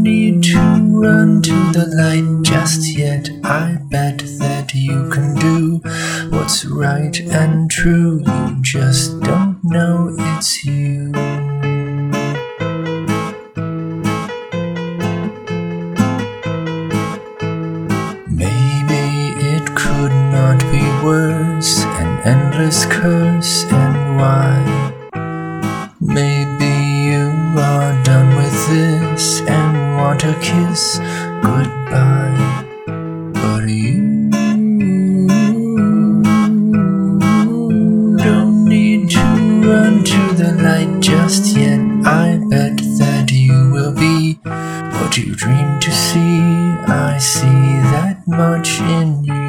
need to run to the light just yet. I bet that you can do what's right and true. You just don't know it's you. Maybe it could not be worse, an endless curse, and why? Maybe you are done with this and want a kiss goodbye. But you don't need to run to the light just yet. I bet that you will be what you dream to see. I see that much in you.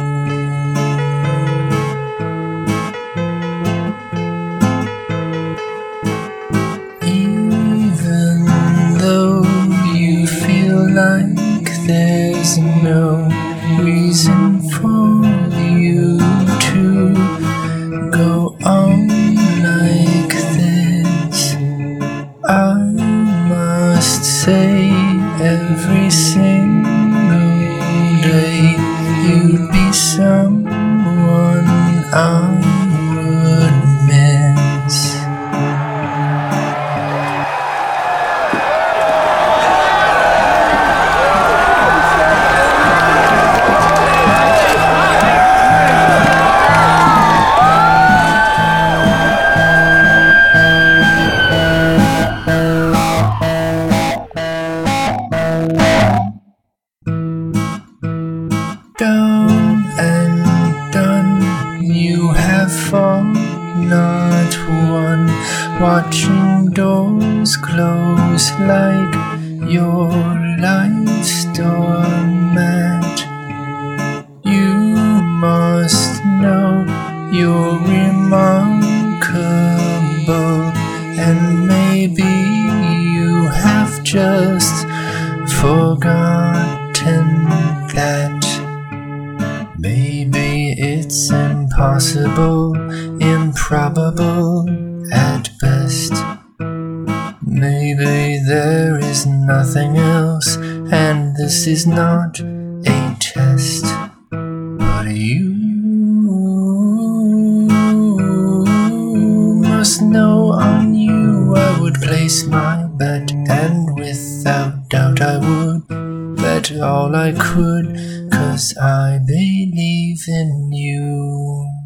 Even though you feel like there's no reason for you to go on like this, I must say every single day you'd be someone I would miss. Down and done, you have fallen, not one, watching doors close like your life's doormat. You must know you're remarkable, and maybe you have just forgotten that. Maybe it's impossible, improbable at best. Maybe there is nothing else, and this is not a test. But you must know on you I would place my bet, and without doubt I would bet all I could, 'cause I believe in you.